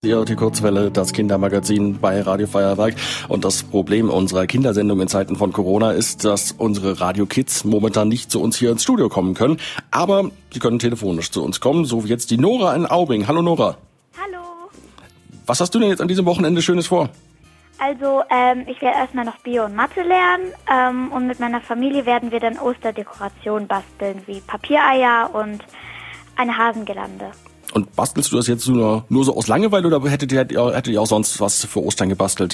Hier die Kurzwelle, das Kindermagazin bei Radio Feuerwerk. Und das Problem unserer Kindersendung in Zeiten von Corona ist, dass unsere Radio-Kids momentan nicht zu uns hier ins Studio kommen können. Aber sie können telefonisch zu uns kommen, so wie jetzt die Nora in Aubing. Hallo Nora. Hallo. Was hast du denn jetzt an diesem Wochenende Schönes vor? Also, ich werde erstmal noch Bio und Mathe lernen und mit meiner Familie werden wir dann Osterdekorationen basteln, wie Papiereier und eine Hasengirlande. Und bastelst du das jetzt nur so aus Langeweile oder hättet ihr auch sonst was für Ostern gebastelt?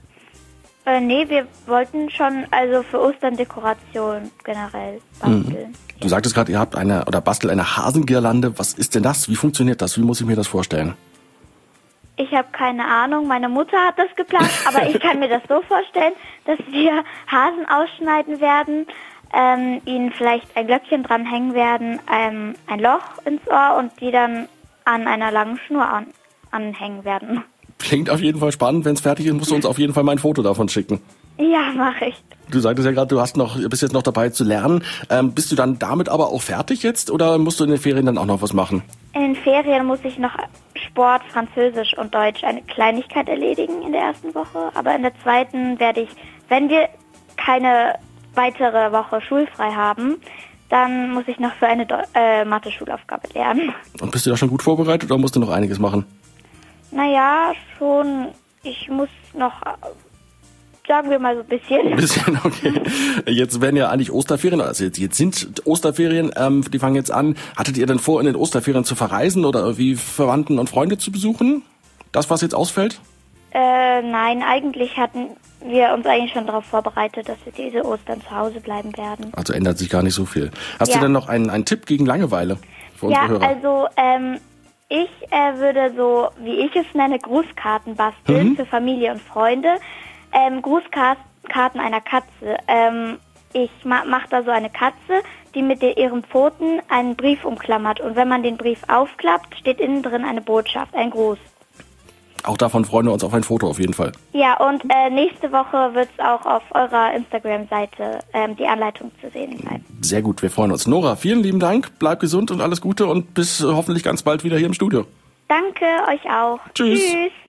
Nee, wir wollten schon also für Ostern Dekoration generell basteln. Du sagtest gerade, ihr habt bastelt eine Hasengirlande. Was ist denn das? Wie funktioniert das? Wie muss ich mir das vorstellen? Ich habe keine Ahnung, meine Mutter hat das geplant, aber ich kann mir das so vorstellen, dass wir Hasen ausschneiden werden, ihnen vielleicht ein Glöckchen dranhängen werden, ein Loch ins Ohr und die dann an einer langen Schnur anhängen werden. Klingt auf jeden Fall spannend. Wenn es fertig ist, musst du uns auf jeden Fall mal ein Foto davon schicken. Ja, mache ich. Du sagtest ja gerade, bist jetzt noch dabei zu lernen. Bist du dann damit aber auch fertig jetzt oder musst du in den Ferien dann auch noch was machen? In den Ferien muss ich noch Sport, Französisch und Deutsch eine Kleinigkeit erledigen in der ersten Woche. Aber in der zweiten werde ich, wenn wir keine weitere Woche schulfrei haben, dann muss ich noch für eine Mathe-Schulaufgabe lernen. Und bist du da schon gut vorbereitet oder musst du noch einiges machen? Naja, schon. Ich muss noch, sagen wir mal so ein bisschen. Ein bisschen, okay. Jetzt werden ja eigentlich Osterferien, also jetzt sind Osterferien, die fangen jetzt an. Hattet ihr denn vor, in den Osterferien zu verreisen oder irgendwie Verwandten und Freunde zu besuchen? Das, was jetzt ausfällt? Nein, eigentlich hatten wir uns eigentlich schon darauf vorbereitet, dass wir diese Ostern zu Hause bleiben werden. Also ändert sich gar nicht so viel. Hast du denn noch einen Tipp gegen Langeweile für unsere Hörer? Also ich würde so, wie ich es nenne, Grußkarten basteln für Familie und Freunde. Grußkarten einer Katze. Ich mache da so eine Katze, die mit ihren Pfoten einen Brief umklammert. Und wenn man den Brief aufklappt, steht innen drin eine Botschaft, ein Gruß. Auch davon freuen wir uns auf ein Foto auf jeden Fall. Ja, und nächste Woche wird es auch auf eurer Instagram-Seite die Anleitung zu sehen sein. Sehr gut, wir freuen uns. Nora, vielen lieben Dank, bleib gesund und alles Gute und bis hoffentlich ganz bald wieder hier im Studio. Danke, euch auch. Tschüss. Tschüss.